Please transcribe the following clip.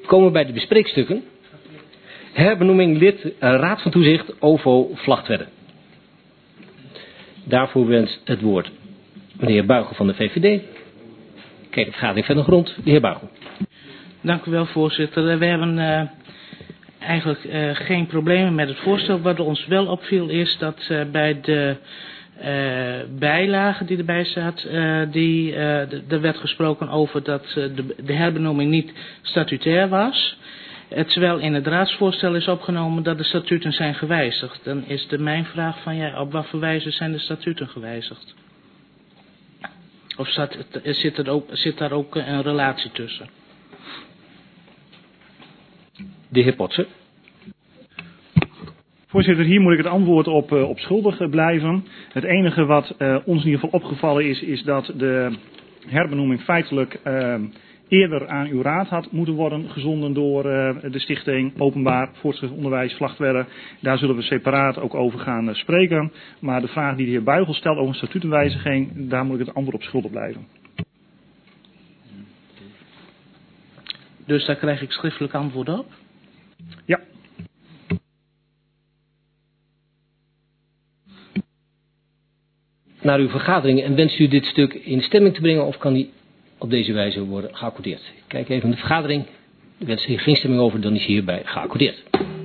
Komen we bij de bespreekstukken. Herbenoeming lid Raad van Toezicht OVO Vlagtwedde. Daarvoor wenst het woord meneer Buigel van de VVD. Kijk, de vergadering van de grond. De heer Buigel. Dank u wel, voorzitter. We hebben eigenlijk geen problemen met het voorstel. Wat ons wel opviel is dat bij de bijlage die erbij staat, er werd gesproken over dat de herbenoeming niet statutair was. Terwijl in het raadsvoorstel is opgenomen dat de statuten zijn gewijzigd. Dan is mijn vraag van ja, op wat voor wijze zijn de statuten gewijzigd? Of zit daar ook een relatie tussen? De heer Potsen. Voorzitter, hier moet ik het antwoord op schuldig blijven. Het enige wat ons in ieder geval opgevallen is dat de herbenoeming feitelijk eerder aan uw raad had moeten worden gezonden door de Stichting Openbaar Voortgezet Onderwijs Vlagtwedde. Daar zullen we separaat ook over gaan spreken. Maar de vraag die de heer Buigel stelt over een statutenwijziging, daar moet ik het antwoord op schuldig blijven. Dus daar krijg ik schriftelijk antwoord op? Ja. Naar uw vergadering en wenst u dit stuk in stemming te brengen of kan die op deze wijze worden geaccordeerd? Kijk even in de vergadering. Wenst u hier geen stemming over, dan is hierbij geaccordeerd.